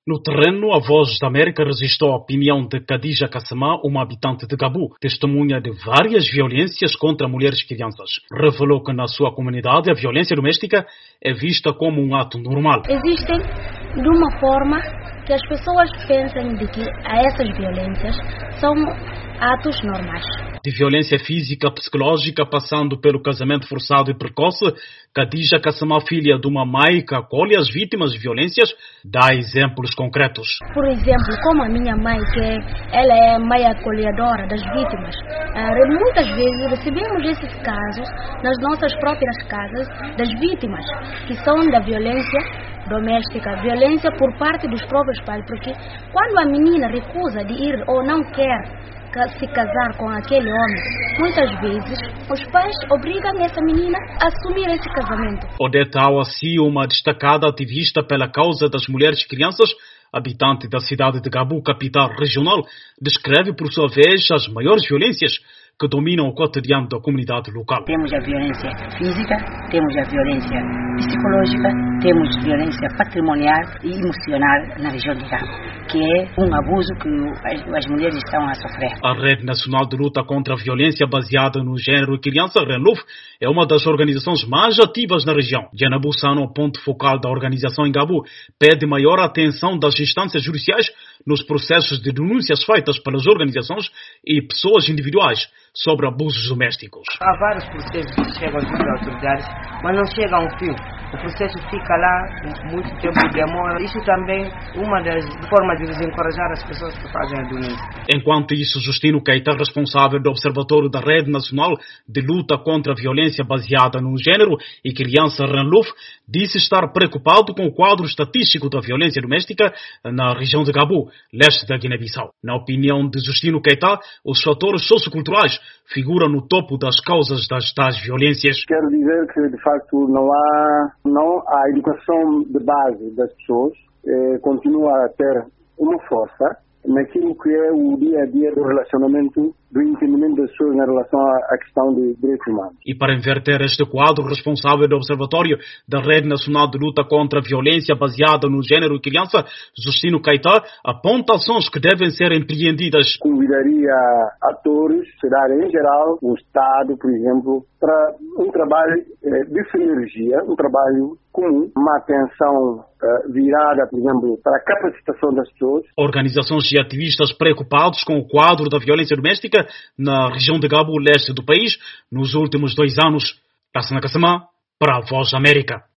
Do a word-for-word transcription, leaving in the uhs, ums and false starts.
No terreno, a Voz da América registrou a opinião de Khadija Kassamá, uma habitante de Gabu, testemunha de várias violências contra mulheres e crianças. Revelou que na sua comunidade a violência doméstica é vista como um ato normal. Existem de uma forma que as pessoas pensam de que essas violências são atos normais. De violência física, psicológica, passando pelo casamento forçado e precoce, Khadija Kassamá, filha de uma mãe que acolhe as vítimas de violências, dá exemplos concretos. Por exemplo, como a minha mãe, que ela é mãe acolhedora das vítimas, muitas vezes recebemos esses casos nas nossas próprias casas das vítimas, que são da violência doméstica, violência por parte dos próprios pais, porque quando a menina recusa de ir ou não quer se casar com aquele homem, muitas vezes os pais obrigam essa menina a assumir esse casamento. Odete Awassi, uma destacada ativista pela causa das mulheres e crianças, habitante da cidade de Gabu, capital regional, descreve por sua vez as maiores violências que dominam o cotidiano da comunidade local. Temos a violência física, temos a violência psicológica, temos violência patrimonial e emocional na região de Gabu, que é um abuso que as, as mulheres estão a sofrer. A Rede Nacional de Luta contra a Violência Baseada no Gênero e Criança, RENLUF, é uma das organizações mais ativas na região. Diana Bussano, ponto focal da organização em Gabu, pede maior atenção das instâncias judiciais nos processos de denúncias feitas pelas organizações e pessoas individuais sobre abusos domésticos. Há vários processos que chegam junto às autoridades, mas não chegam ao fim. O processo fica lá, muito tempo demora. Isso também é uma das formas de desencorajar as pessoas que fazem a denúncia. Enquanto isso, Justino Keita, responsável do Observatório da Rede Nacional de Luta contra a Violência Baseada no Gênero e Criança, RENLUF, disse estar preocupado com o quadro estatístico da violência doméstica na região de Gabu, leste da Guiné-Bissau. Na opinião de Justino Keita, os fatores socioculturais figuram no topo das causas das tais violências. Quero dizer que, de facto, não há, não há educação de base das pessoas, eh, continua a ter uma força naquilo que é o dia-a-dia do relacionamento, do entendimento das pessoas em relação à questão de direitos humanos. E para inverter este quadro, o responsável do Observatório da Rede Nacional de Luta contra a Violência Baseada no Gênero e Criança, Justino Keita, aponta ações que devem ser empreendidas. Convidaria atores, sociedade em geral, o Estado, por exemplo, para um trabalho eh, de sinergia, um trabalho comum, uma atenção uh, virada, por exemplo, para a capacitação das pessoas. Organizações e ativistas preocupados com o quadro da violência doméstica na região de Gabu, leste do país, nos últimos dois anos. Khadija Kassamá, para a Voz da América.